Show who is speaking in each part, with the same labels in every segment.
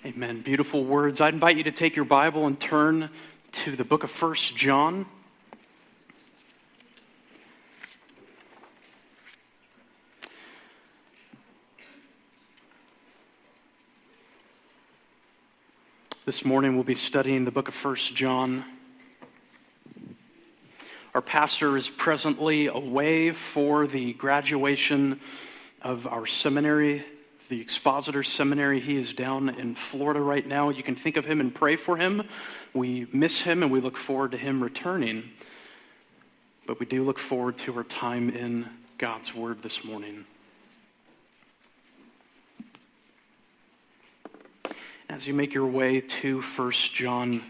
Speaker 1: Amen. Beautiful words. I'd invite you to take your Bible and turn to the book of 1 John. This morning we'll be studying the book of 1 John. Our pastor is presently away for the graduation of our seminary, the Expositor Seminary. He is down in Florida right now. You can think of him and pray for him. We miss him and we look forward to him returning. But we do look forward to our time in God's Word this morning. As you make your way to 1 John,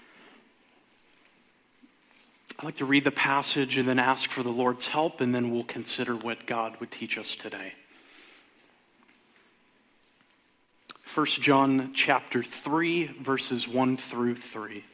Speaker 1: I'd like to read the passage and then ask for the Lord's help, and then we'll consider what God would teach us today. 1 John chapter 3, verses 1 through 3.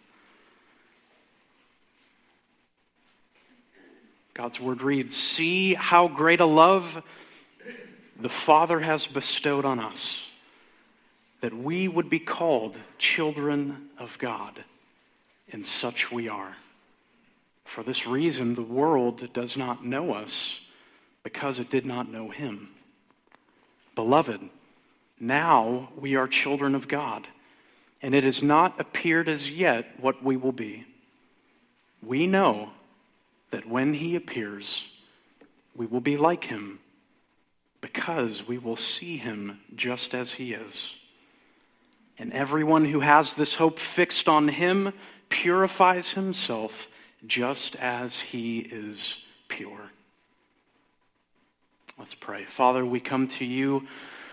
Speaker 1: God's word reads, "See how great a love the Father has bestowed on us, that we would be called children of God, and such we are. For this reason, the world does not know us, because it did not know him. Beloved, now we are children of God, and it has not appeared as yet what we will be. We know that when he appears, we will be like him, because we will see him just as he is. And everyone who has this hope fixed on him purifies himself just as he is pure." Let's pray. Father, we come to you,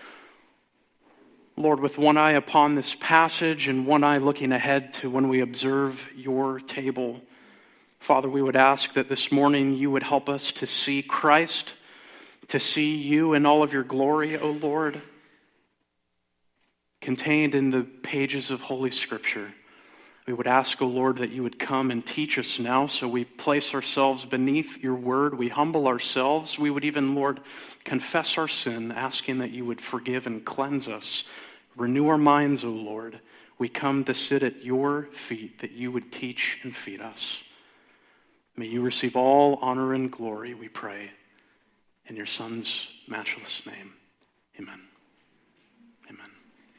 Speaker 1: Lord, with one eye upon this passage and one eye looking ahead to when we observe your table. Father, we would ask that this morning you would help us to see Christ, to see you in all of your glory, O Lord, contained in the pages of Holy Scripture. We would ask, O Lord, that you would come and teach us now, so we place ourselves beneath your word. We humble ourselves. We would even, Lord, confess our sin, asking that you would forgive and cleanse us. Renew our minds, O Lord. We come to sit at your feet, that you would teach and feed us. May you receive all honor and glory, we pray. In your Son's matchless name, amen. Amen.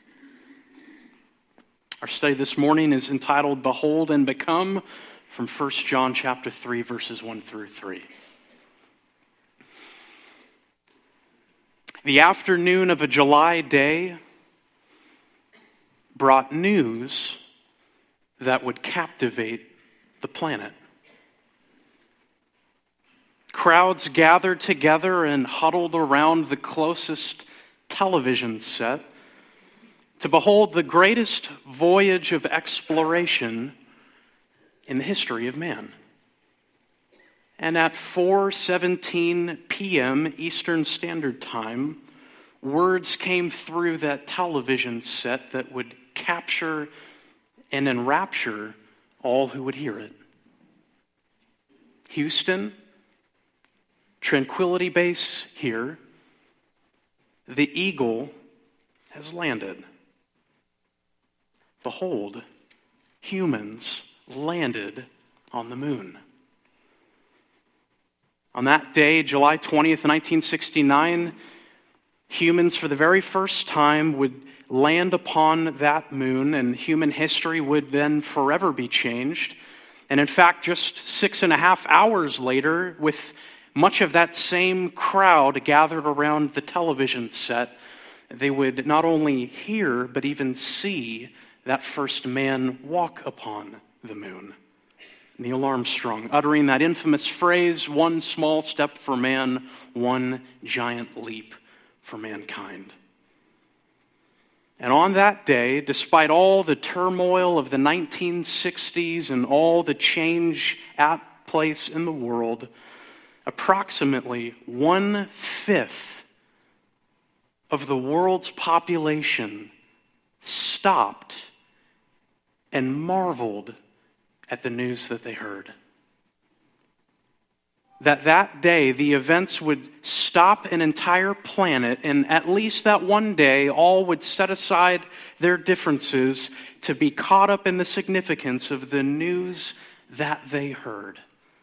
Speaker 1: Our study this morning is entitled Behold and Become, from 1 John chapter 3, verses 1 through 3. The afternoon of a July day brought news that would captivate the planet. Crowds gathered together and huddled around the closest television set to behold the greatest voyage of exploration in the history of man. And at 4:17 p.m. Eastern Standard Time, words came through that television set that would capture and enrapture all who would hear it. Houston, Tranquility Base here, the Eagle has landed. Behold, humans landed on the moon. On that day, July 20th, 1969, humans for the very first time would land upon that moon, and human history would then forever be changed. And in fact, just 6.5 hours later, with much of that same crowd gathered around the television set, they would not only hear, but even see that first man walk upon the moon. Neil Armstrong, uttering that infamous phrase, "One small step for man, one giant leap for mankind." And on that day, despite all the turmoil of the 1960s and all the change at place in the world, approximately 1/5 of the world's population stopped and marveled at the news that they heard. that day the events would stop an entire planet, and at least that one day all would set aside their differences to be caught up in the significance of the news that they heard.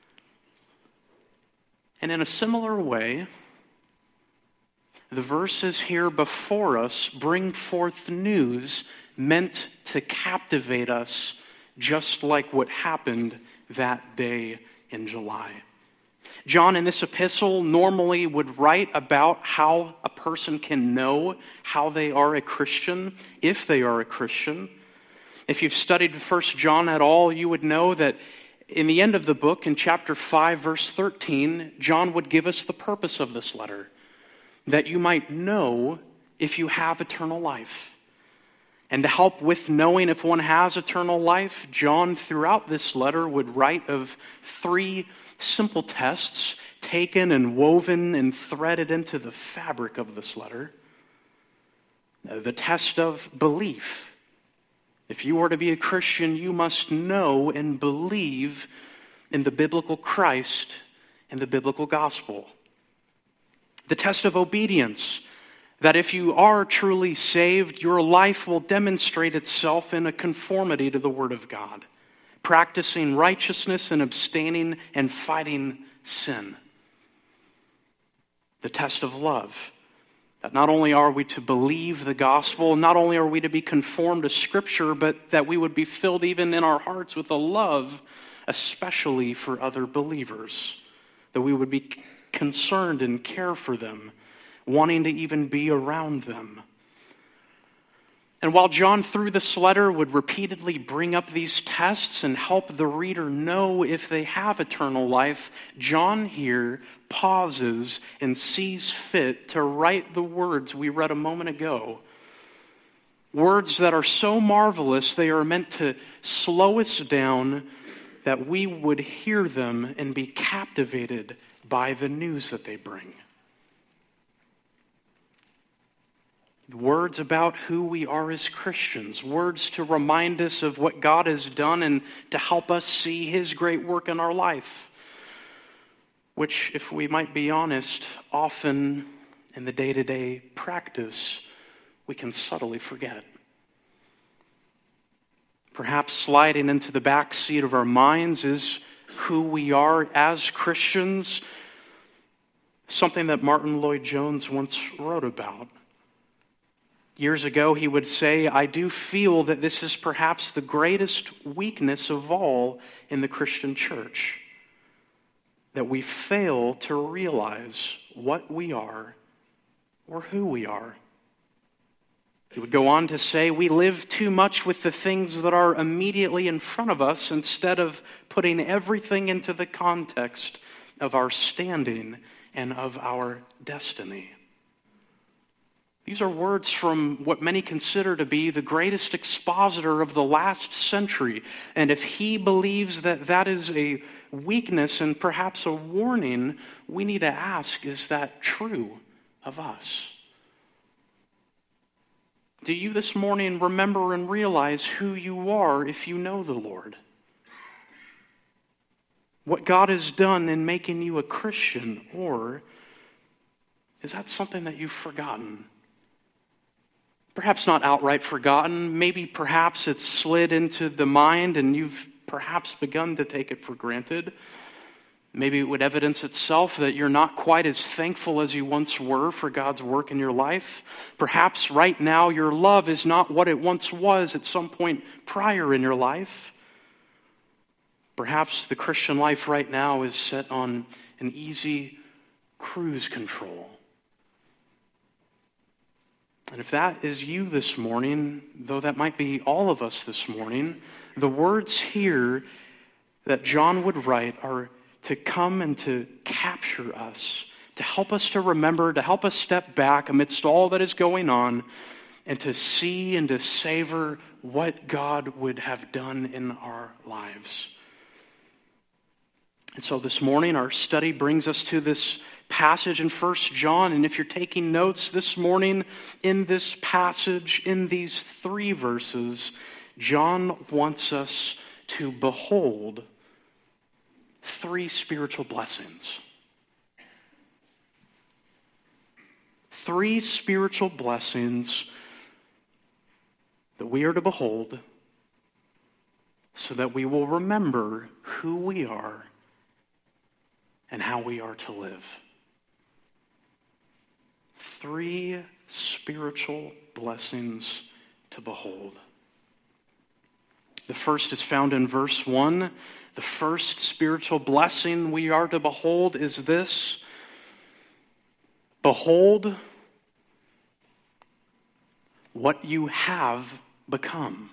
Speaker 1: And in a similar way, the verses here before us bring forth news meant to captivate us, just like what happened that day in July. John in this epistle normally would write about how a person can know how they are a Christian, if they are a Christian. If you've studied 1 John at all, you would know that in the end of the book, in chapter 5, verse 13, John would give us the purpose of this letter, that you might know if you have eternal life. And to help with knowing if one has eternal life, John throughout this letter would write of 3 simple tests taken and woven and threaded into the fabric of this letter. The test of belief. If you are to be a Christian, you must know and believe in the biblical Christ and the biblical gospel. The test of obedience, that if you are truly saved, your life will demonstrate itself in a conformity to the Word of God, practicing righteousness and abstaining and fighting sin. The test of love, that not only are we to believe the gospel, not only are we to be conformed to Scripture, but that we would be filled even in our hearts with a love, especially for other believers, that we would be concerned and care for them, wanting to even be around them. And while John, through this letter, would repeatedly bring up these tests and help the reader know if they have eternal life, John here pauses and sees fit to write the words we read a moment ago. Words that are so marvelous, they are meant to slow us down, that we would hear them and be captivated by the news that they bring. Words about who we are as Christians. Words to remind us of what God has done and to help us see His great work in our life. Which, if we might be honest, often in the day-to-day practice, we can subtly forget. Perhaps sliding into the back seat of our minds is who we are as Christians, something that Martin Lloyd-Jones once wrote about. Years ago, he would say, "I do feel that this is perhaps the greatest weakness of all in the Christian church, that we fail to realize what we are or who we are." He would go on to say, "We live too much with the things that are immediately in front of us instead of putting everything into the context of our standing and of our destiny." These are words from what many consider to be the greatest expositor of the last century. And if he believes that that is a weakness and perhaps a warning, we need to ask, is that true of us? Do you this morning remember and realize who you are if you know the Lord? What God has done in making you a Christian? Or is that something that you've forgotten? Perhaps not outright forgotten. Maybe perhaps it's slid into the mind and you've perhaps begun to take it for granted. Maybe it would evidence itself that you're not quite as thankful as you once were for God's work in your life. Perhaps right now your love is not what it once was at some point prior in your life. Perhaps the Christian life right now is set on an easy cruise control. And if that is you this morning, though that might be all of us this morning, the words here that John would write are to come and to capture us, to help us to remember, to help us step back amidst all that is going on, and to see and to savor what God would have done in our lives. And so this morning, our study brings us to this passage in 1 John. And if you're taking notes this morning, in this passage, in these 3 verses, John wants us to behold 3 spiritual blessings. 3 spiritual blessings that we are to behold so that we will remember who we are and how we are to live. 3 spiritual blessings to behold. The first is found in verse 1. The first spiritual blessing we are to behold is this: behold what you have become.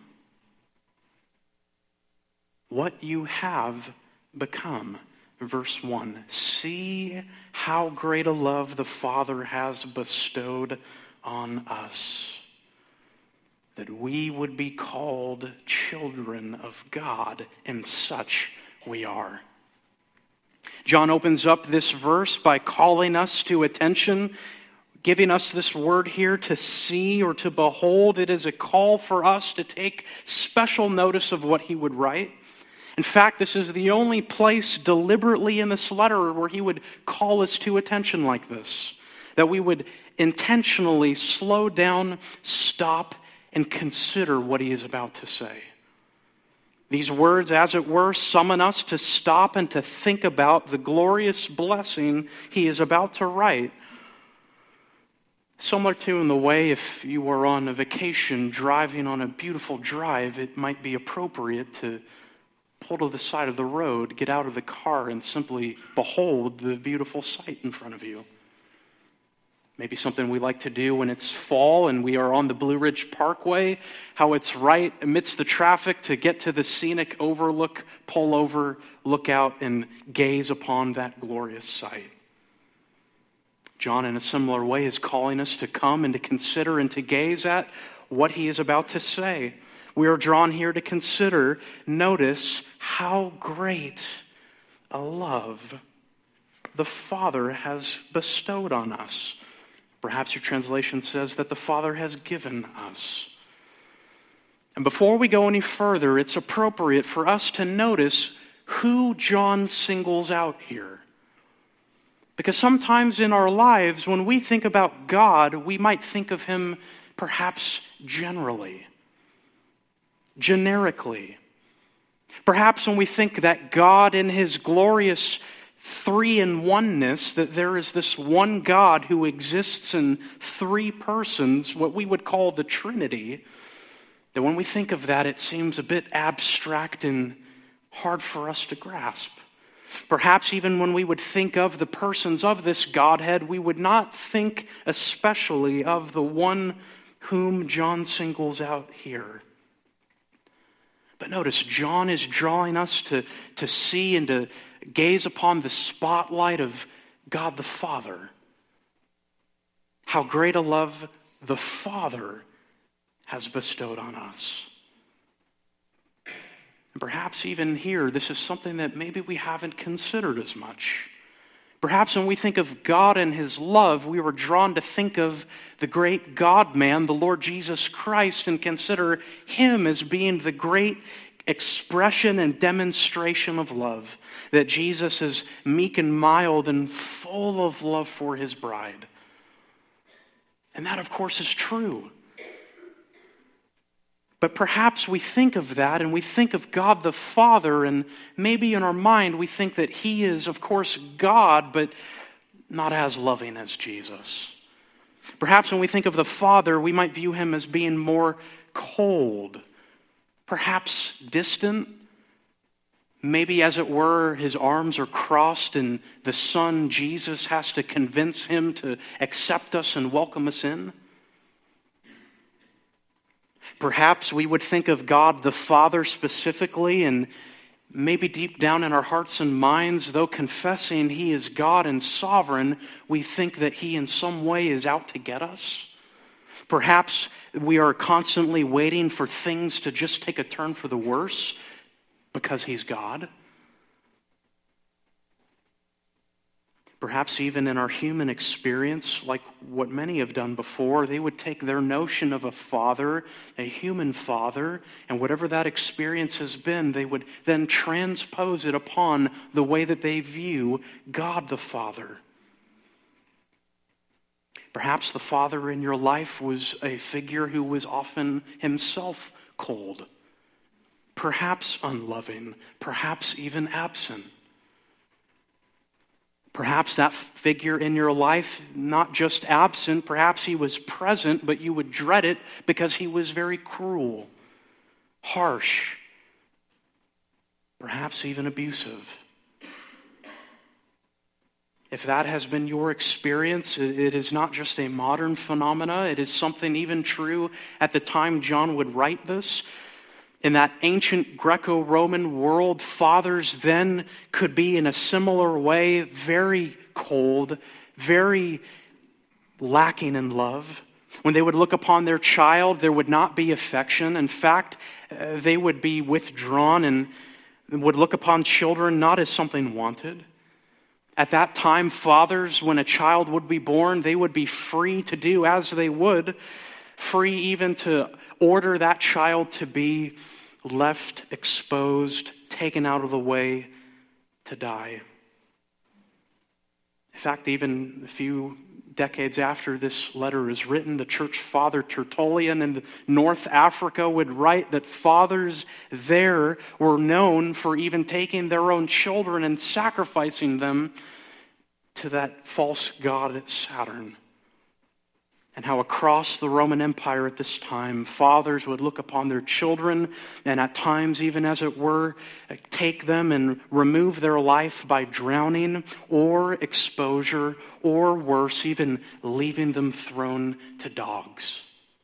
Speaker 1: What you have become. Verse 1. See how great a love the Father has bestowed on us, that we would be called children of God, and such we are. John opens up this verse by calling us to attention, giving us this word here to see or to behold. It is a call for us to take special notice of what he would write. In fact, this is the only place deliberately in this letter where he would call us to attention like this, that we would intentionally slow down, stop, and consider what he is about to say. These words, as it were, summon us to stop and to think about the glorious blessing he is about to write. Similar to in the way if you were on a vacation driving on a beautiful drive, it might be appropriate to pull to the side of the road, get out of the car, and simply behold the beautiful sight in front of you. Maybe something we like to do when it's fall and we are on the Blue Ridge Parkway, how it's right amidst the traffic to get to the scenic overlook, pull over, look out, and gaze upon that glorious sight. John, in a similar way, is calling us to come and to consider and to gaze at what he is about to say. We are drawn here to consider, notice how great a love the Father has bestowed on us. Perhaps your translation says that the Father has given us. And before we go any further, it's appropriate for us to notice who John singles out here. Because sometimes in our lives, when we think about God, we might think of him perhaps generically. Perhaps when we think that God in his glorious three-in-oneness, that there is this one God who exists in 3 persons, what we would call the Trinity, that when we think of that, it seems a bit abstract and hard for us to grasp. Perhaps even when we would think of the persons of this Godhead, we would not think especially of the one whom John singles out here. But notice, John is drawing us to see and to gaze upon the spotlight of God the Father. How great a love the Father has bestowed on us. And perhaps even here, this is something that maybe we haven't considered as much. Perhaps when we think of God and his love, we were drawn to think of the great God-man, the Lord Jesus Christ, and consider him as being the great expression and demonstration of love. That Jesus is meek and mild and full of love for his bride. And that, of course, is true. But perhaps we think of that and we think of God the Father, and maybe in our mind we think that he is, of course, God, but not as loving as Jesus. Perhaps when we think of the Father, we might view him as being more cold, perhaps distant. Maybe, as it were, his arms are crossed and the Son, Jesus, has to convince him to accept us and welcome us in. Perhaps we would think of God the Father specifically, and maybe deep down in our hearts and minds, though confessing he is God and sovereign, we think that he in some way is out to get us. Perhaps we are constantly waiting for things to just take a turn for the worse because he's God. Perhaps even in our human experience, like what many have done before, they would take their notion of a father, a human father, and whatever that experience has been, they would then transpose it upon the way that they view God the Father. Perhaps the father in your life was a figure who was often himself cold, perhaps unloving, perhaps even absent. Perhaps that figure in your life, not just absent, perhaps he was present, but you would dread it because he was very cruel, harsh, perhaps even abusive. If that has been your experience, it is not just a modern phenomena. It is something even true at the time John would write this. In that ancient Greco-Roman world, fathers then could be in a similar way very cold, very lacking in love. When they would look upon their child, there would not be affection. In fact, they would be withdrawn and would look upon children not as something wanted. At that time, fathers, when a child would be born, they would be free to do as they would, free even to order that child to be left exposed, taken out of the way to die. In fact, even a few decades after this letter is written, the church father Tertullian in North Africa would write that fathers there were known for even taking their own children and sacrificing them to that false god Saturn. And how across the Roman Empire at this time, fathers would look upon their children and at times, even as it were, take them and remove their life by drowning or exposure, or worse, even leaving them thrown to dogs.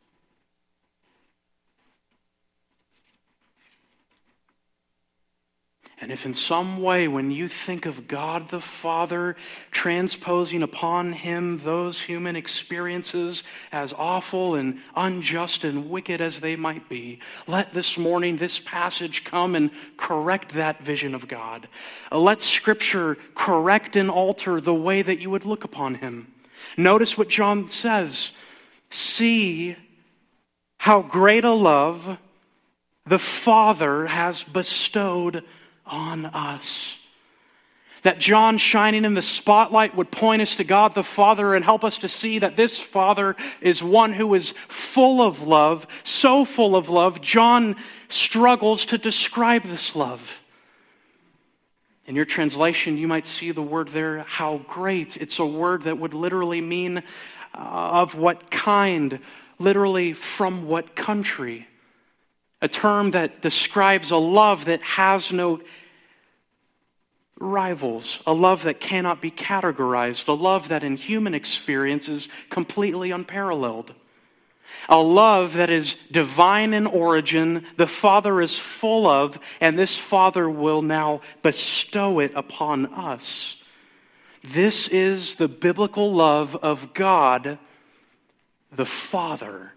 Speaker 1: And if in some way, when you think of God the Father transposing upon him those human experiences, as awful and unjust and wicked as they might be, let this morning this passage come and correct that vision of God. Let Scripture correct and alter the way that you would look upon him. Notice what John says. See how great a love the Father has bestowed on us. That John, shining in the spotlight, would point us to God the Father and help us to see that this Father is one who is full of love, so full of love, John struggles to describe this love. In your translation, you might see the word there, how great. It's a word that would literally mean of what kind, literally from what country. A term that describes a love that has no rivals, a love that cannot be categorized, a love that in human experience is completely unparalleled. A love that is divine in origin, the Father is full of, and this Father will now bestow it upon us. This is the biblical love of God, the Father.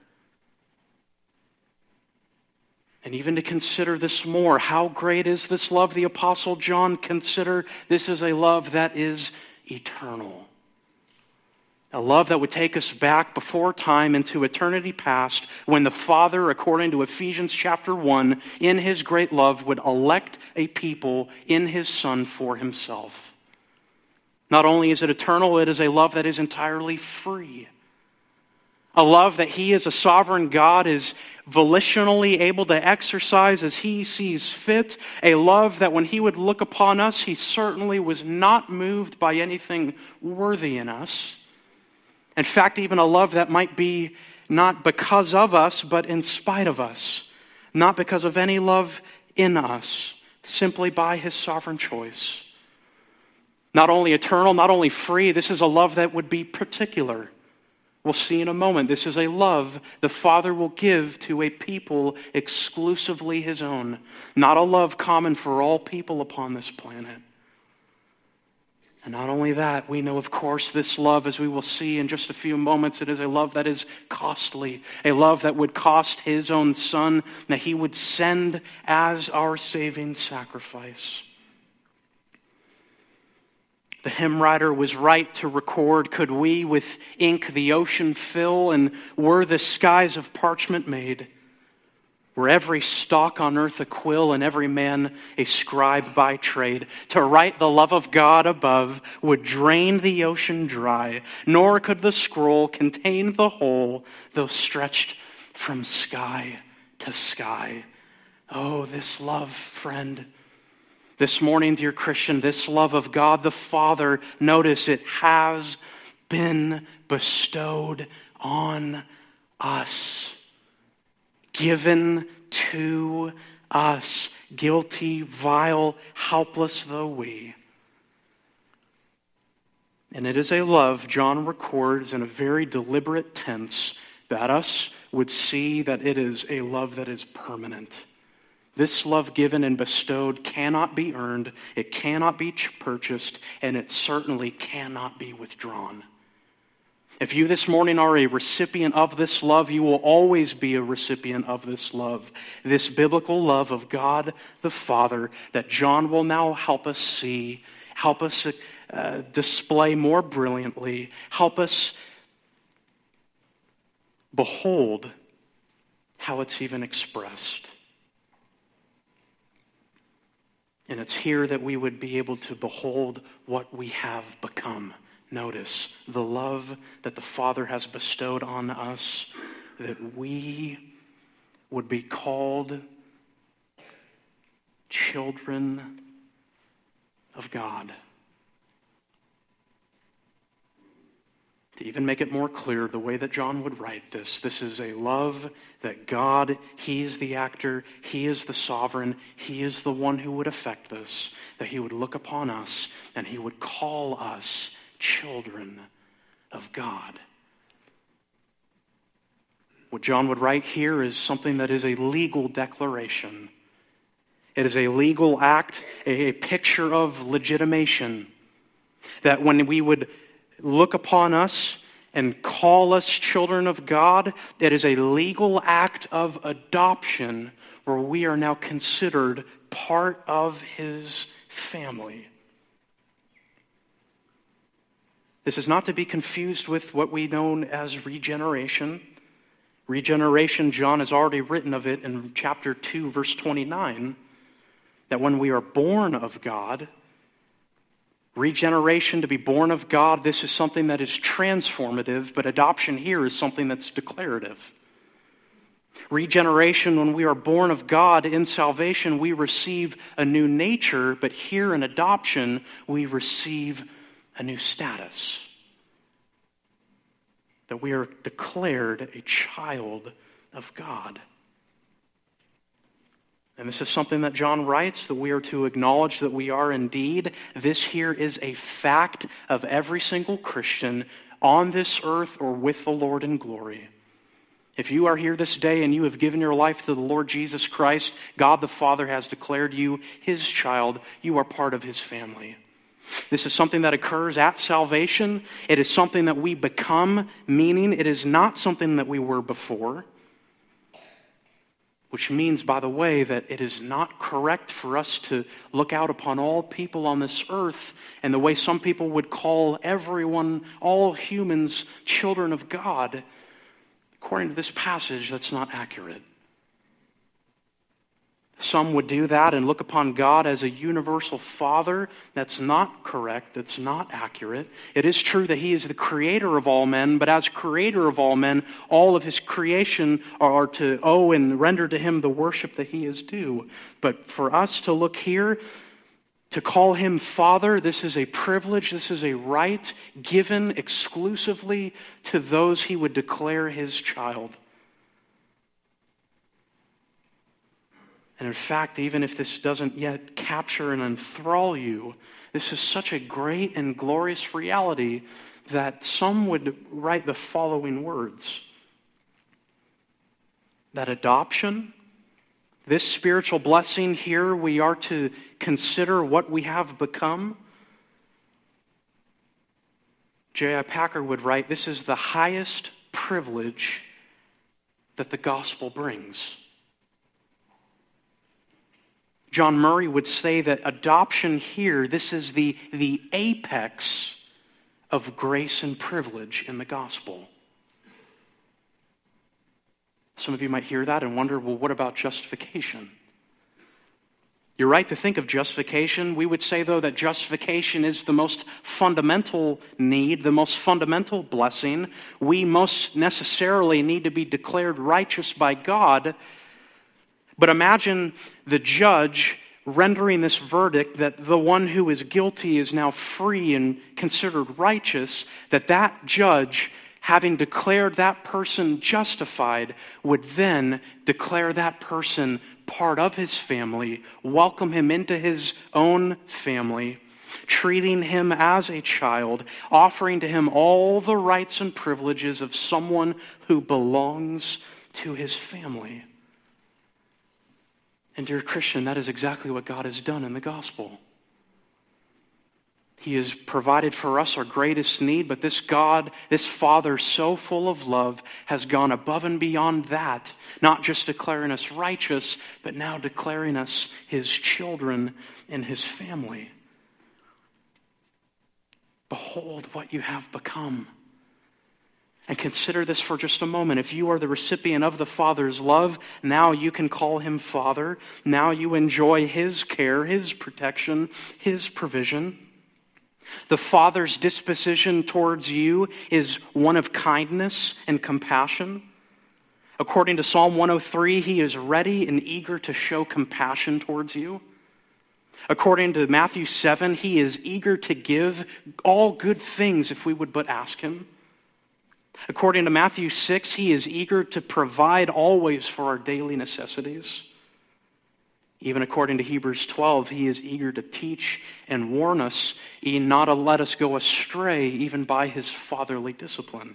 Speaker 1: And even to consider this more, how great is this love? The Apostle John considered this is a love that is eternal. A love that would take us back before time into eternity past, when the Father, according to Ephesians chapter 1, in his great love would elect a people in his Son for himself. Not only is it eternal, it is a love that is entirely free. A love that he as a sovereign God is volitionally able to exercise as he sees fit. A love that when he would look upon us, he certainly was not moved by anything worthy in us. In fact, even a love that might be not because of us, but in spite of us. Not because of any love in us, simply by his sovereign choice. Not only eternal, not only free, this is a love that would be particular. We'll see in a moment. This is a love the Father will give to a people exclusively his own. Not a love common for all people upon this planet. And not only that, we know, of course, this love, as we will see in just a few moments, it is a love that is costly. A love that would cost his own Son, that he would send as our saving sacrifice. The hymn writer was right to record, could we with ink the ocean fill, and were the skies of parchment made? Were every stalk on earth a quill and every man a scribe by trade, to write the love of God above would drain the ocean dry, nor could the scroll contain the whole, though stretched from sky to sky. Oh, this love, friend. This morning, dear Christian, this love of God the Father, notice it has been bestowed on us. Given to us, guilty, vile, helpless though we. And it is a love, John records in a very deliberate tense, that us would see that it is a love that is permanent. This love given and bestowed cannot be earned, it cannot be purchased, and it certainly cannot be withdrawn. If you this morning are a recipient of this love, you will always be a recipient of this love. This biblical love of God the Father that John will now help us see, help us display more brilliantly, help us behold how it's even expressed. And it's here that we would be able to behold what we have become. Notice the love that the Father has bestowed on us, that we would be called children of God. To even make it more clear, the way that John would write this is a love that God, He is the actor, He is the sovereign, He is the one who would effect this, that He would look upon us and He would call us children of God. What John would write here is something that is a legal declaration. It is a legal act, a picture of legitimation. That when we would look upon us and call us children of God, it is a legal act of adoption where we are now considered part of His family. This is not to be confused with what we know as regeneration. Regeneration, John has already written of it in chapter 2, verse 29, that when we are born of God, regeneration, to be born of God, this is something that is transformative, but adoption here is something that's declarative. Regeneration, when we are born of God in salvation, we receive a new nature, but here in adoption, we receive a new status. That we are declared a child of God. And this is something that John writes, that we are to acknowledge that we are indeed. This here is a fact of every single Christian on this earth or with the Lord in glory. If you are here this day and you have given your life to the Lord Jesus Christ, God the Father has declared you His child. You are part of His family. This is something that occurs at salvation. It is something that we become, meaning it is not something that we were before. Which means, by the way, that it is not correct for us to look out upon all people on this earth and the way some people would call everyone, all humans, children of God. According to this passage, that's not accurate. Some would do that and look upon God as a universal Father. That's not correct. That's not accurate. It is true that He is the creator of all men, but as creator of all men, all of His creation are to owe and render to Him the worship that He is due. But for us to look here, to call Him Father, this is a privilege, this is a right given exclusively to those He would declare His child. And in fact, even if this doesn't yet capture and enthrall you, this is such a great and glorious reality that some would write the following words. That adoption, this spiritual blessing here, we are to consider what we have become. J.I. Packer would write, this is the highest privilege that the gospel brings. John Murray would say that adoption here, this is the apex of grace and privilege in the gospel. Some of you might hear that and wonder, well, what about justification? You're right to think of justification. We would say, though, that justification is the most fundamental need, the most fundamental blessing. We most necessarily need to be declared righteous by God. But imagine the judge rendering this verdict that the one who is guilty is now free and considered righteous, that judge, having declared that person justified, would then declare that person part of his family, welcome him into his own family, treating him as a child, offering to him all the rights and privileges of someone who belongs to his family. And dear Christian, that is exactly what God has done in the gospel. He has provided for us our greatest need, but this God, this Father so full of love, has gone above and beyond that, not just declaring us righteous, but now declaring us his children and his family. Behold what you have become. And consider this for just a moment. If you are the recipient of the Father's love, now you can call him Father. Now you enjoy his care, his protection, his provision. The Father's disposition towards you is one of kindness and compassion. According to Psalm 103, he is ready and eager to show compassion towards you. According to Matthew 7, he is eager to give all good things if we would but ask him. According to Matthew 6, he is eager to provide always for our daily necessities. Even according to Hebrews 12, he is eager to teach and warn us, not to let us go astray, even by his fatherly discipline.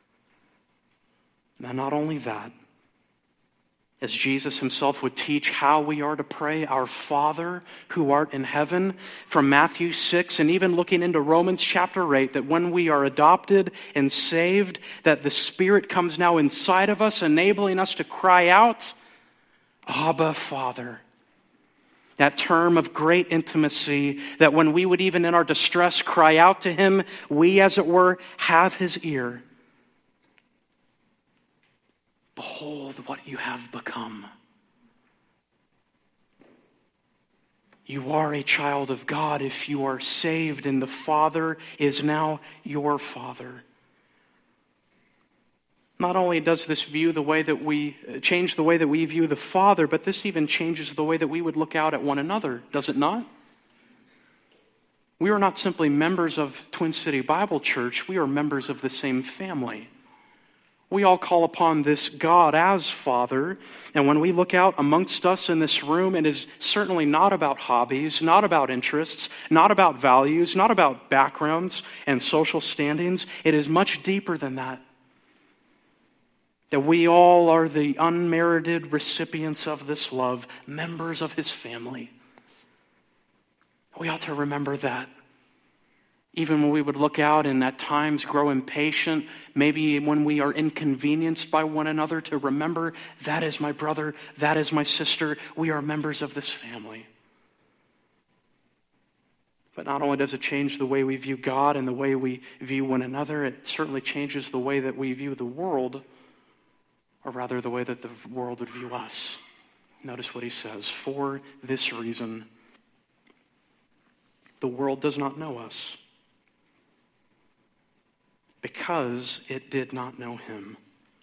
Speaker 1: Now, not only that, as Jesus himself would teach how we are to pray, our Father who art in heaven, from Matthew 6, and even looking into Romans chapter 8, that when we are adopted and saved, that the Spirit comes now inside of us, enabling us to cry out, Abba, Father. That term of great intimacy, that when we would even in our distress cry out to him, we, as it were, have his ear. Behold what you have become. You are a child of God if you are saved, and the Father is now your Father. Not only does this change the way that we view the Father, but this even changes the way that we would look out at one another, does it not? We are not simply members of Twin City Bible Church, we are members of the same family. We all call upon this God as Father, and when we look out amongst us in this room, it is certainly not about hobbies, not about interests, not about values, not about backgrounds and social standings. It is much deeper than that. That we all are the unmerited recipients of this love, members of his family. We ought to remember that. Even when we would look out and at times grow impatient, maybe when we are inconvenienced by one another, to remember that is my brother, that is my sister, we are members of this family. But not only does it change the way we view God and the way we view one another, it certainly changes the way that we view the world, or rather the way that the world would view us. Notice what he says. For this reason, the world does not know us, because it did not know him.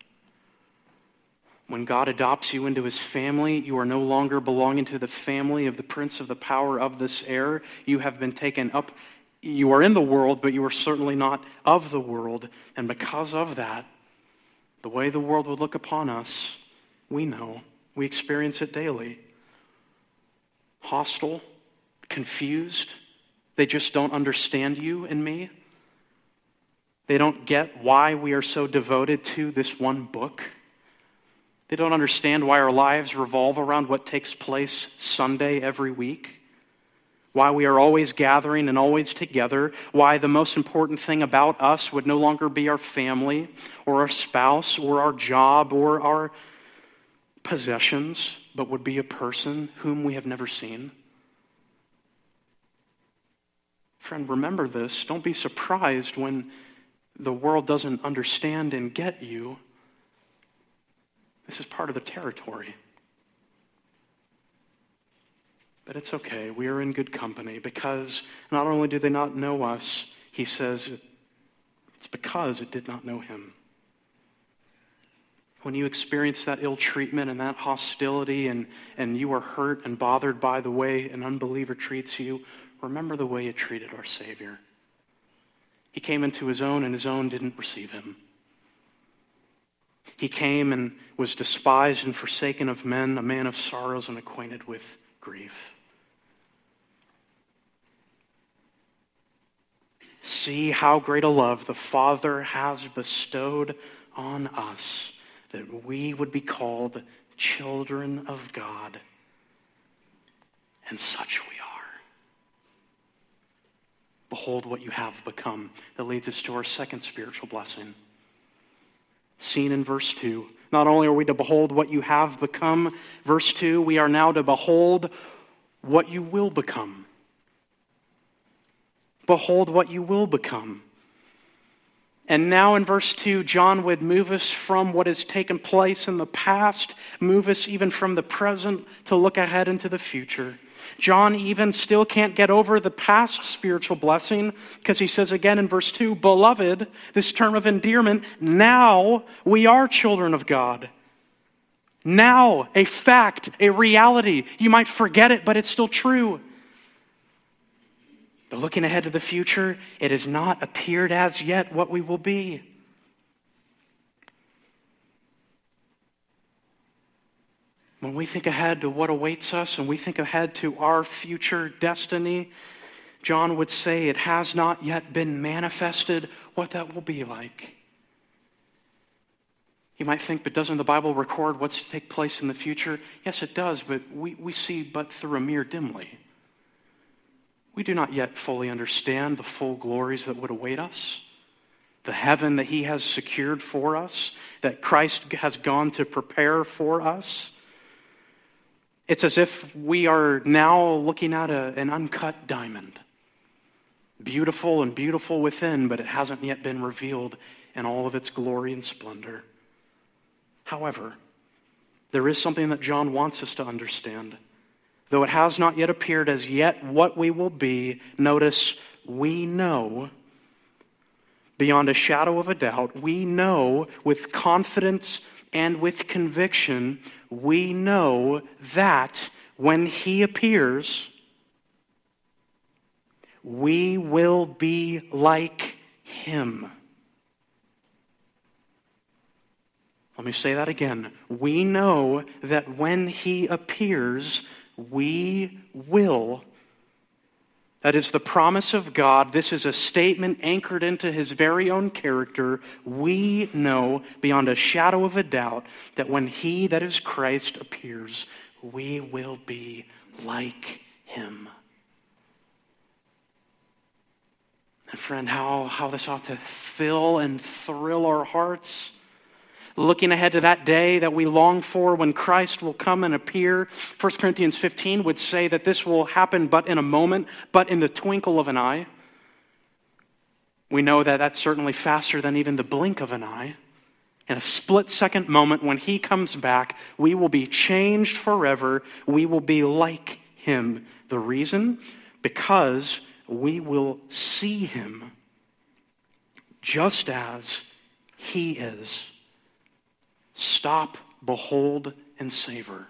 Speaker 1: When God adopts you into his family, you are no longer belonging to the family of the prince of the power of this air. You have been taken up. You are in the world, but you are certainly not of the world. And because of that, the way the world would look upon us, we know. We experience it daily. Hostile, confused. They just don't understand you and me. They don't get why we are so devoted to this one book. They don't understand why our lives revolve around what takes place Sunday every week. Why we are always gathering and always together. Why the most important thing about us would no longer be our family or our spouse or our job or our possessions, but would be a person whom we have never seen. Friend, remember this. Don't be surprised when the world doesn't understand and get you. This is part of the territory. But it's okay. We are in good company because not only do they not know us, he says it's because it did not know him. When you experience that ill treatment and that hostility and you are hurt and bothered by the way an unbeliever treats you, remember the way it treated our Savior. He came into his own and his own didn't receive him. He came and was despised and forsaken of men, a man of sorrows and acquainted with grief. See how great a love the Father has bestowed on us, that we would be called children of God. And such we are. Behold what you have become. That leads us to our second spiritual blessing. Seen in verse 2. Not only are we to behold what you have become, verse 2, we are now to behold what you will become. Behold what you will become. And now in verse 2, John would move us from what has taken place in the past, move us even from the present to look ahead into the future. John even still can't get over the past spiritual blessing because he says again in verse 2, beloved, this term of endearment, now we are children of God. Now, a fact, a reality. You might forget it, but it's still true. But looking ahead to the future, it has not appeared as yet what we will be. When we think ahead to what awaits us and we think ahead to our future destiny, John would say it has not yet been manifested what that will be like. You might think, but doesn't the Bible record what's to take place in the future? Yes, it does, but we see but through a mirror dimly. We do not yet fully understand the full glories that would await us, the heaven that he has secured for us, that Christ has gone to prepare for us. It's as if we are now looking at an uncut diamond, beautiful and beautiful within, but it hasn't yet been revealed in all of its glory and splendor. However, there is something that John wants us to understand. Though it has not yet appeared as yet what we will be, notice, we know, beyond a shadow of a doubt, we know with confidence and with conviction, we know that when he appears, we will be like him. Let me say that again. We know that when he appears, we will. That is the promise of God. This is a statement anchored into his very own character. We know beyond a shadow of a doubt that when he, that is Christ, appears, we will be like him. And friend, how this ought to fill and thrill our hearts. Looking ahead to that day that we long for when Christ will come and appear. 1 Corinthians 15 would say that this will happen but in a moment, but in the twinkle of an eye. We know that that's certainly faster than even the blink of an eye. In a split-second moment when he comes back, we will be changed forever. We will be like him. The reason? Because we will see him just as he is. Stop, behold, and savor.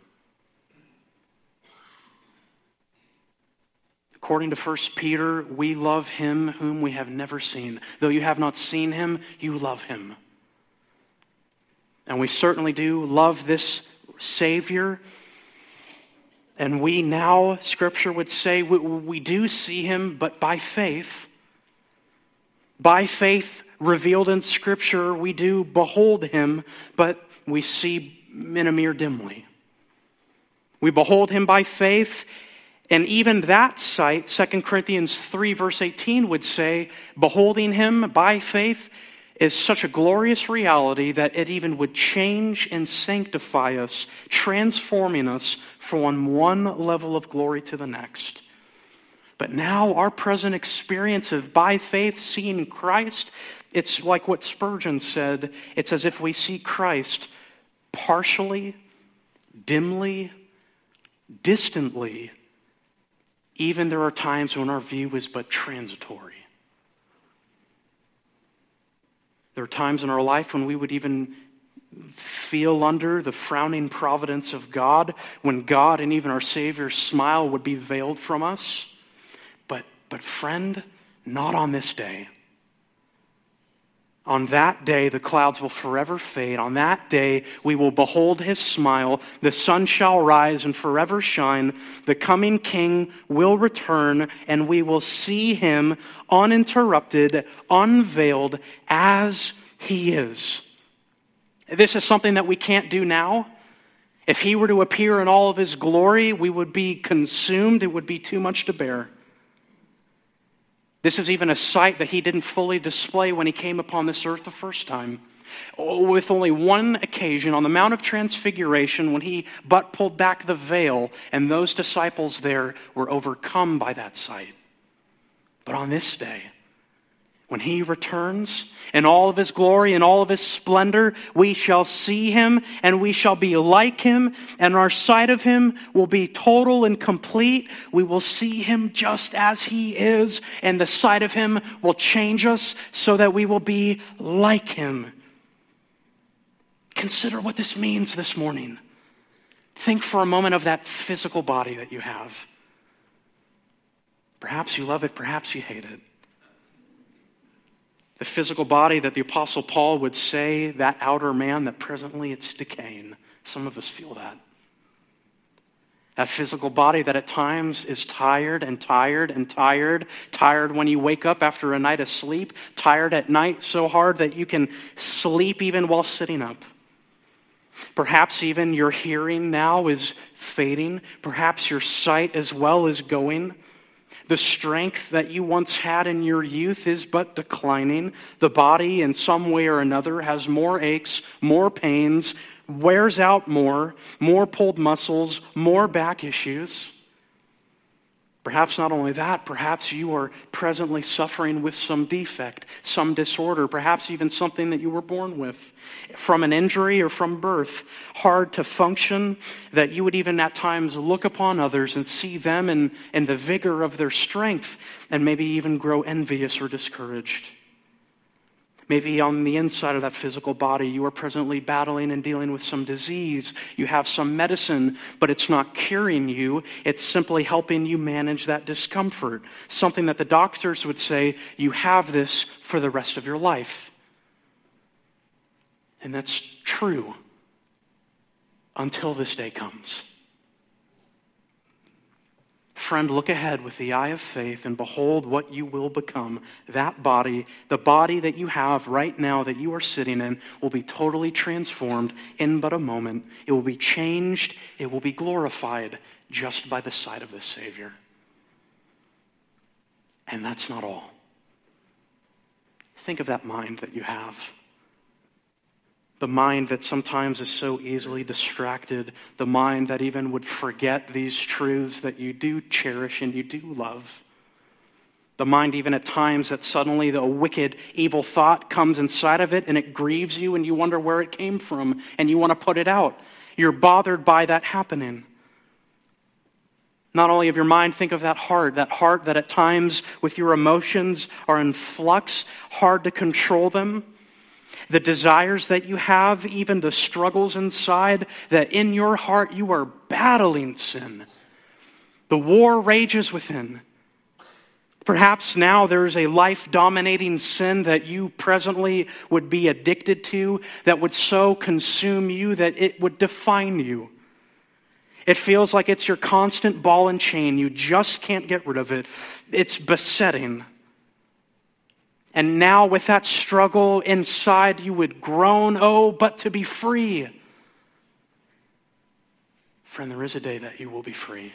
Speaker 1: According to 1 Peter, we love him whom we have never seen. Though you have not seen him, you love him. And we certainly do love this Savior. And we now, Scripture would say, we do see him, but by faith. By faith revealed in Scripture, we do behold him, but we see in a mirror dimly. We behold him by faith, and even that sight, 2 Corinthians 3 verse 18 would say, beholding him by faith is such a glorious reality that it even would change and sanctify us, transforming us from one level of glory to the next. But now our present experience of by faith seeing Christ, it's like what Spurgeon said, it's as if we see Christ partially, dimly, distantly. Even there are times when our view is but transitory. There are times in our life when we would even feel under the frowning providence of God, when God and even our Savior's smile would be veiled from us. But friend, not on this day. On that day, the clouds will forever fade. On that day, we will behold his smile. The sun shall rise and forever shine. The coming King will return, and we will see him uninterrupted, unveiled, as he is. This is something that we can't do now. If he were to appear in all of his glory, we would be consumed. It would be too much to bear. This is even a sight that he didn't fully display when he came upon this earth the first time. With only one occasion, on the Mount of Transfiguration, when he but pulled back the veil, and those disciples there were overcome by that sight. But on this day, when he returns in all of his glory and all of his splendor, we shall see him and we shall be like him, and our sight of him will be total and complete. We will see him just as he is, and the sight of him will change us so that we will be like him. Consider what this means this morning. Think for a moment of that physical body that you have. Perhaps you love it, perhaps you hate it. The physical body that the Apostle Paul would say, that outer man, that presently it's decaying. Some of us feel that. That physical body that at times is tired and tired and tired. Tired when you wake up after a night of sleep. Tired at night so hard that you can sleep even while sitting up. Perhaps even your hearing now is fading. Perhaps your sight as well is going. The strength that you once had in your youth is but declining. The body, in some way or another, has more aches, more pains, wears out more pulled muscles, more back issues. Perhaps not only that, perhaps you are presently suffering with some defect, some disorder, perhaps even something that you were born with, from an injury or from birth, hard to function, that you would even at times look upon others and see them in the vigor of their strength, and maybe even grow envious or discouraged. Maybe on the inside of that physical body, you are presently battling and dealing with some disease. You have some medicine, but it's not curing you. It's simply helping you manage that discomfort. Something that the doctors would say, you have this for the rest of your life. And that's true until this day comes. Friend, look ahead with the eye of faith and behold what you will become. That body, the body that you have right now that you are sitting in, will be totally transformed in but a moment. It will be changed. It will be glorified just by the sight of the Savior. And that's not all. Think of that mind that you have. The mind that sometimes is so easily distracted. The mind that even would forget these truths that you do cherish and you do love. The mind even at times that suddenly a wicked, evil thought comes inside of it and it grieves you and you wonder where it came from and you want to put it out. You're bothered by that happening. Not only of your mind, think of that heart that at times with your emotions are in flux, hard to control them. The desires that you have, even the struggles inside, that in your heart you are battling sin. The war rages within. Perhaps now there is a life-dominating sin that you presently would be addicted to that would so consume you that it would define you. It feels like it's your constant ball and chain. You just can't get rid of it. It's besetting. And now with that struggle inside, you would groan, oh, but to be free. Friend, there is a day that you will be free.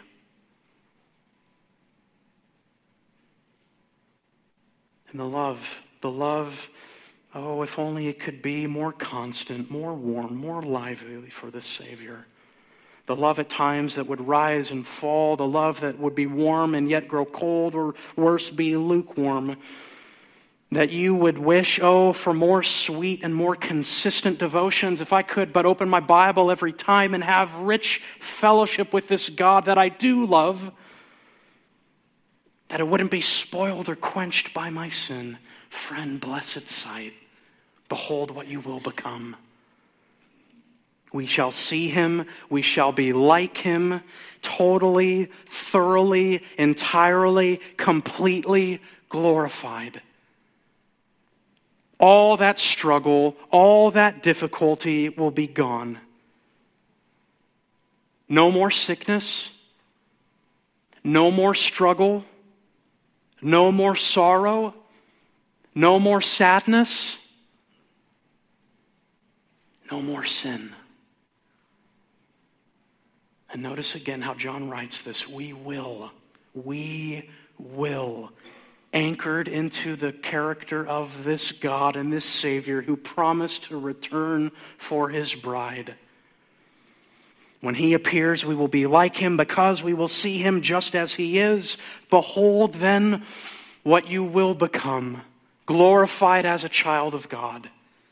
Speaker 1: And the love, oh, if only it could be more constant, more warm, more lively for the Savior. The love at times that would rise and fall, the love that would be warm and yet grow cold, or worse, be lukewarm. That you would wish, for more sweet and more consistent devotions. If I could but open my Bible every time and have rich fellowship with this God that I do love, that it wouldn't be spoiled or quenched by my sin. Friend, blessed sight, behold what you will become. We shall see him, we shall be like him, totally, thoroughly, entirely, completely glorified. All that struggle, all that difficulty will be gone. No more sickness, no more struggle, no more sorrow, no more sadness, no more sin. And notice again how John writes this. We will, anchored into the character of this God and this Savior who promised to return for his bride. When he appears, we will be like him because we will see him just as he is. Behold then what you will become, glorified as a child of God.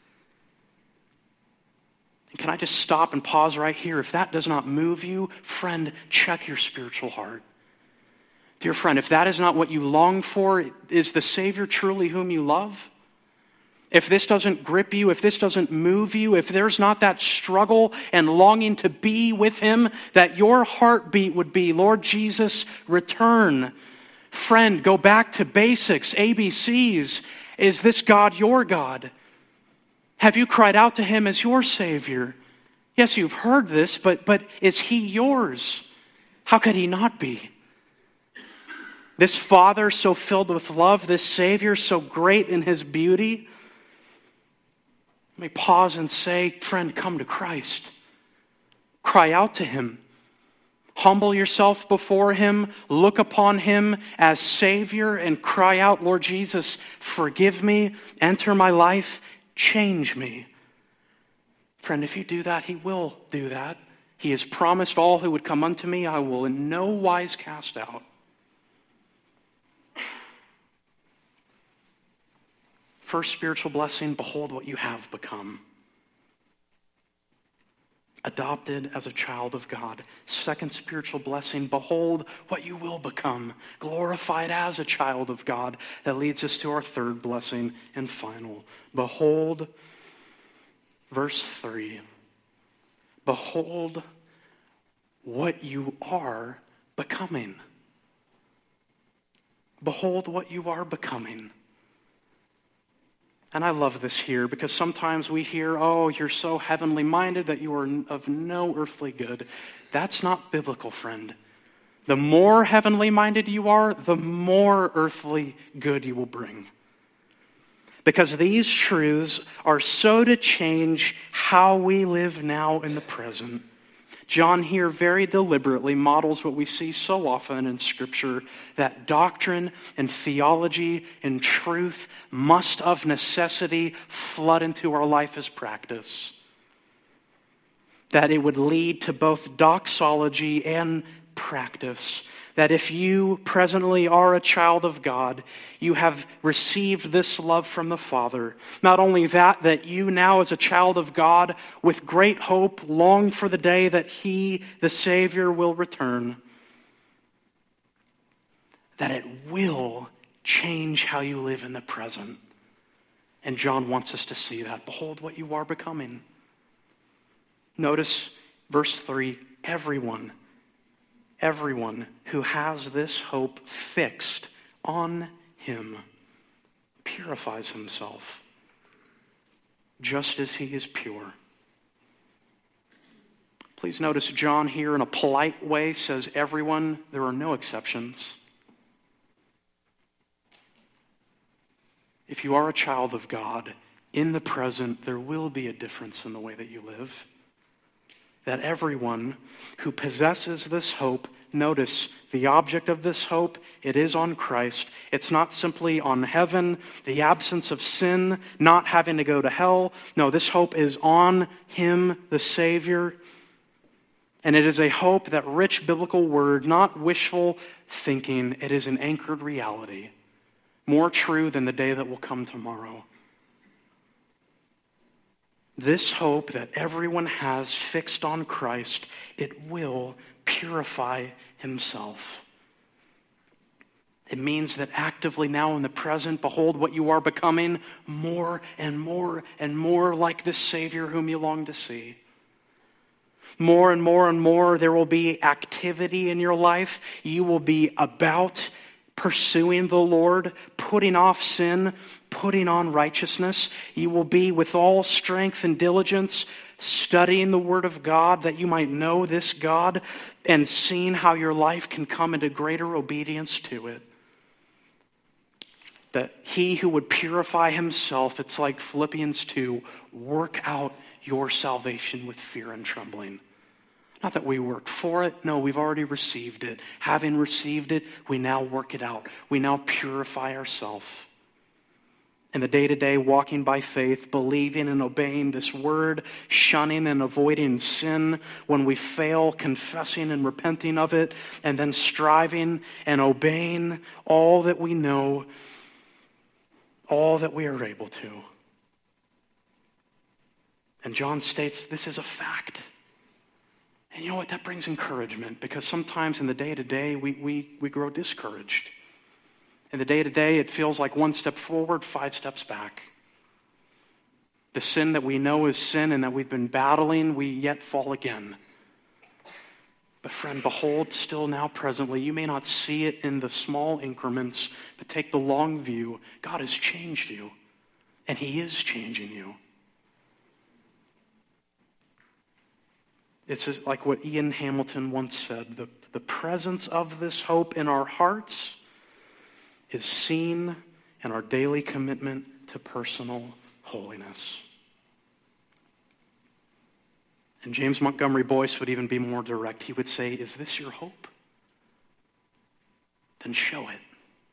Speaker 1: And can I just stop and pause right here? If that does not move you, friend, check your spiritual heart. Dear friend, if that is not what you long for, is the Savior truly whom you love? If this doesn't grip you, if this doesn't move you, if there's not that struggle and longing to be with him, that your heartbeat would be, Lord Jesus, return. Friend, go back to basics, ABCs. Is this God your God? Have you cried out to him as your Savior? Yes, you've heard this, but is he yours? How could he not be? This Father so filled with love, this Savior so great in his beauty. Let me pause and say, friend, come to Christ. Cry out to him. Humble yourself before him. Look upon him as Savior and cry out, Lord Jesus, forgive me, enter my life, change me. Friend, if you do that, he will do that. He has promised all who would come unto me, I will in no wise cast out. First spiritual blessing, behold what you have become. Adopted as a child of God. Second spiritual blessing, behold what you will become. Glorified as a child of God. That leads us to our third blessing and final. Behold, verse 3. Behold what you are becoming. Behold what you are becoming. And I love this here because sometimes we hear, you're so heavenly minded that you are of no earthly good. That's not biblical, friend. The more heavenly minded you are, the more earthly good you will bring. Because these truths are so to change how we live now in the present. John here very deliberately models what we see so often in Scripture, that doctrine and theology and truth must of necessity flood into our life as practice. That it would lead to both doxology and practice. That if you presently are a child of God, you have received this love from the Father. Not only that you now as a child of God, with great hope, long for the day that He, the Savior, will return. That it will change how you live in the present. And John wants us to see that. Behold what you are becoming. Notice verse 3, everyone who has this hope fixed on him purifies himself, just as he is pure. Please notice John here in a polite way says everyone, there are no exceptions. If you are a child of God, in the present, there will be a difference in the way that you live. That everyone who possesses this hope, notice the object of this hope, it is on Christ. It's not simply on heaven, the absence of sin, not having to go to hell. No, this hope is on Him, the Savior. And it is a hope, that rich biblical word, not wishful thinking. It is an anchored reality. more true than the day that will come tomorrow. This hope that everyone has fixed on Christ, it will purify himself. It means that actively now in the present, behold what you are becoming, more and more and more like this Savior whom you long to see. More and more and more there will be activity in your life. You will be about pursuing the Lord, putting off sin, putting on righteousness. You will be with all strength and diligence studying the Word of God that you might know this God and seeing how your life can come into greater obedience to it. That he who would purify himself, it's like Philippians 2, work out your salvation with fear and trembling. Not that we work for it. No, we've already received it. Having received it, we now work it out. We now purify ourselves. In the day-to-day, walking by faith, believing and obeying this word, shunning and avoiding sin. When we fail, confessing and repenting of it, and then striving and obeying all that we know, all that we are able to. And John states this is a fact. And you know what? That brings encouragement, because sometimes in the day-to-day we grow discouraged. In the day-to-day it feels like one step forward, 5 steps back. The sin that we know is sin and that we've been battling, we yet fall again. But friend, behold, still now presently, you may not see it in the small increments, but take the long view. God has changed you, and he is changing you. It's just like what Ian Hamilton once said, the presence of this hope in our hearts is seen in our daily commitment to personal holiness. And James Montgomery Boyce would even be more direct. He would say, is this your hope? Then show it.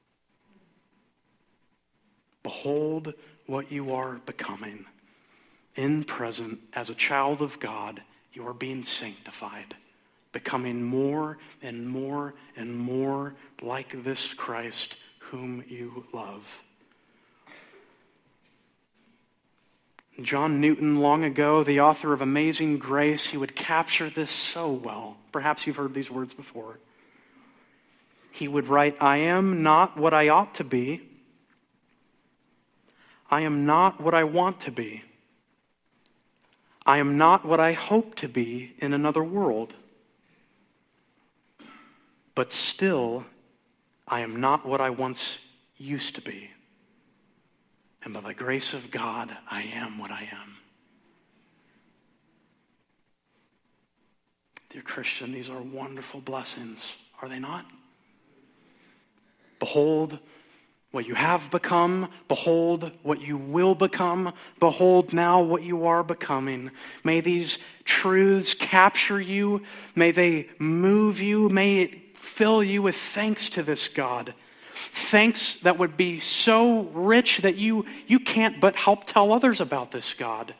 Speaker 1: Behold what you are becoming. In present, as a child of God, you are being sanctified, becoming more and more and more like this Christ whom you love. John Newton, long ago, the author of Amazing Grace, he would capture this so well. Perhaps you've heard these words before. He would write, I am not what I ought to be. I am not what I want to be. I am not what I hope to be in another world. But still, I am not what I once used to be. And by the grace of God, I am what I am. Dear Christian, these are wonderful blessings, are they not? Behold what you have become. Behold what you will become. Behold now what you are becoming. May these truths capture you. May they move you. May it fill you with thanks to this God. Thanks that would be so rich that you can't but help tell others about this God.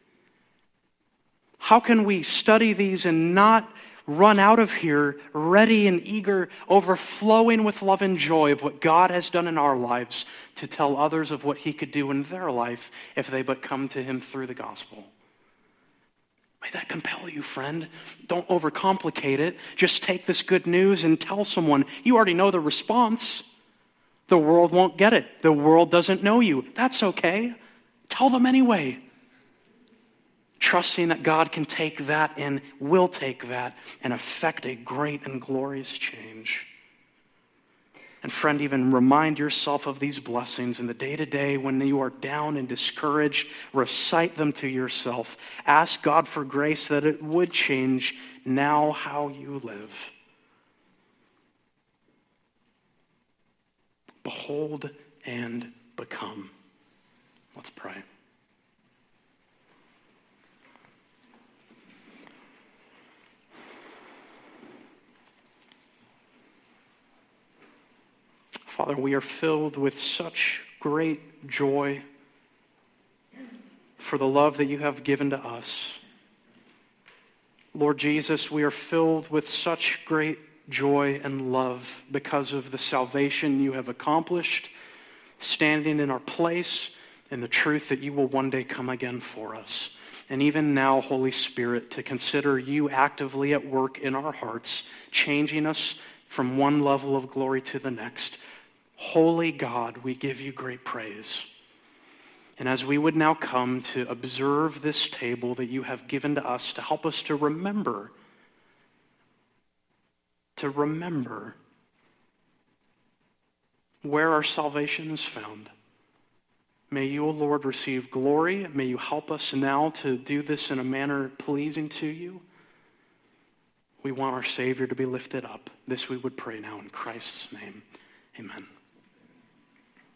Speaker 1: How can we study these and not run out of here ready and eager, overflowing with love and joy of what God has done in our lives to tell others of what he could do in their life if they but come to him through the gospel? May that compel you, friend. Don't overcomplicate it. Just take this good news and tell someone. You already know the response. The world won't get it. The world doesn't know you. That's okay. Tell them anyway. Trusting that God can take that and will take that and effect a great and glorious change. And friend, even remind yourself of these blessings in the day-to-day when you are down and discouraged. Recite them to yourself. Ask God for grace that it would change now how you live. Behold and become. Let's pray. Father, we are filled with such great joy for the love that you have given to us. Lord Jesus, we are filled with such great joy and love because of the salvation you have accomplished, standing in our place in the truth that you will one day come again for us. And even now, Holy Spirit, to consider you actively at work in our hearts, changing us from one level of glory to the next. Holy God, we give you great praise. And as we would now come to observe this table that you have given to us to help us to remember where our salvation is found. May you, O Lord, receive glory. May you help us now to do this in a manner pleasing to you. We want our Savior to be lifted up. This we would pray now in Christ's name. Amen.